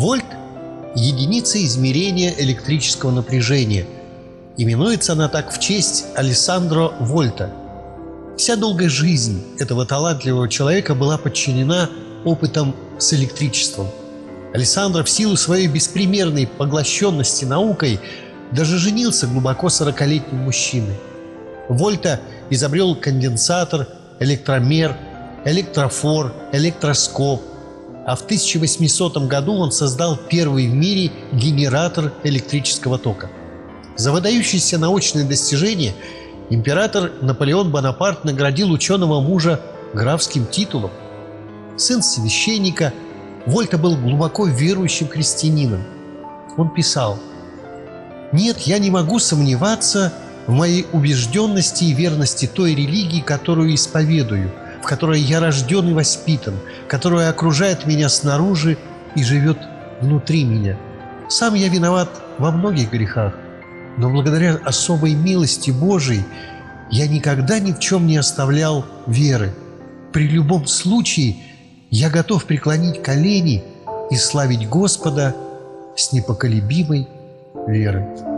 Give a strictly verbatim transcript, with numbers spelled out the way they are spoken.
Вольт – единица измерения электрического напряжения. Именуется она так в честь Алессандро Вольта. Вся долгая жизнь этого талантливого человека была подчинена опытам с электричеством. Алессандро в силу своей беспримерной поглощенности наукой даже женился глубоко сорокалетним мужчиной. Вольта изобрел конденсатор, электромер, электрофор, электроскоп, а в тысяча восьмисотом году он создал первый в мире генератор электрического тока. За выдающиеся научные достижения император Наполеон Бонапарт наградил ученого мужа графским титулом. Сын священника, Вольта был глубоко верующим христианином. Он писал: «Нет, я не могу сомневаться в моей убежденности и верности той религии, которую исповедую, в которой я рожден и воспитан, которая окружает меня снаружи и живет внутри меня. Сам я виноват во многих грехах, но благодаря особой милости Божией я никогда ни в чем не оставлял веры. При любом случае я готов преклонить колени и славить Господа с непоколебимой верой».